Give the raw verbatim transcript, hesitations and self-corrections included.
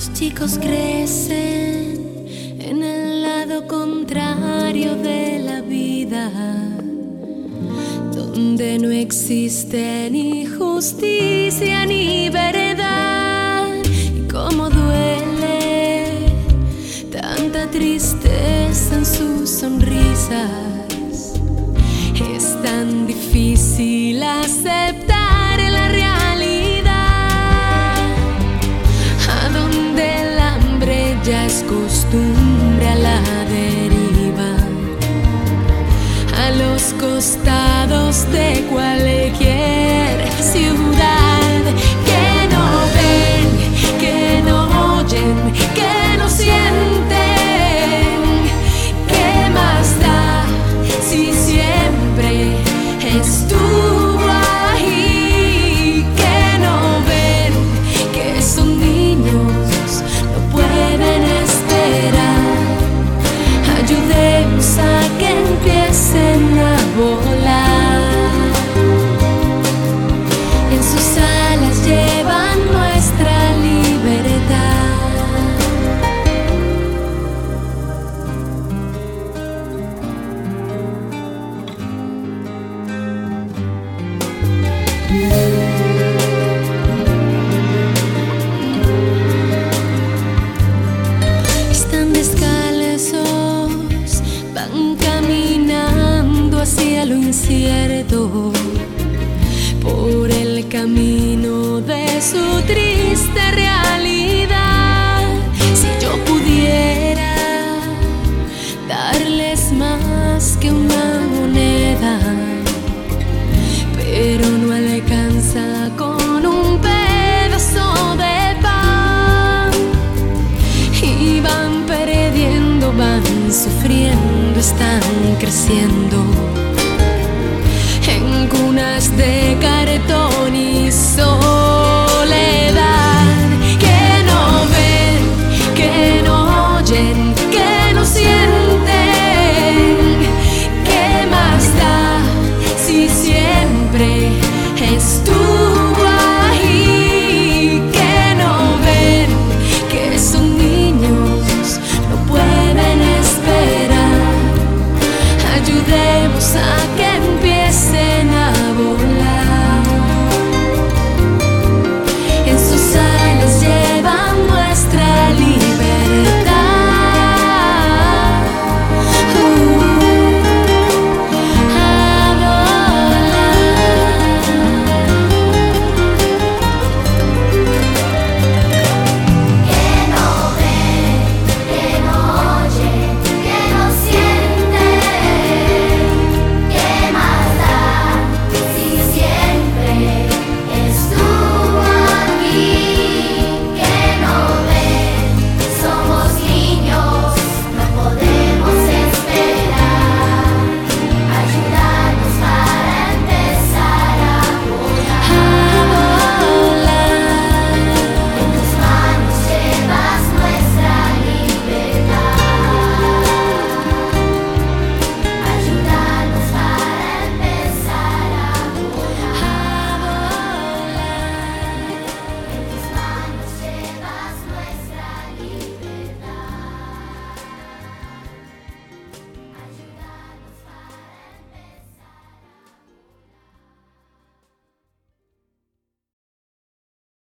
Chicos crecen en el lado contrario de la vida, donde no existe ni justicia ni verdad. Y cómo duele tanta tristeza en sus sonrisas. Es tan difícil aceptar la realidad, a donde el hambre ya es costumbre, a la deriva, a los costados de cualquier ciudad. Que no ven, que no oyen, que no sienten. ¿Qué más da si siempre estuvo ahí? Que no ven que son niños, no pueden esperar. Ayudemos a que empiecen a volar. En sus alas llevan nuestra libertad. Están descalzos, van caminando hacia lo incierto, por el camino de su triste realidad. Si yo pudiera darles más que una moneda, pero no alcanza con un pedazo de pan. Y van perdiendo, van sufriendo, están creciendo.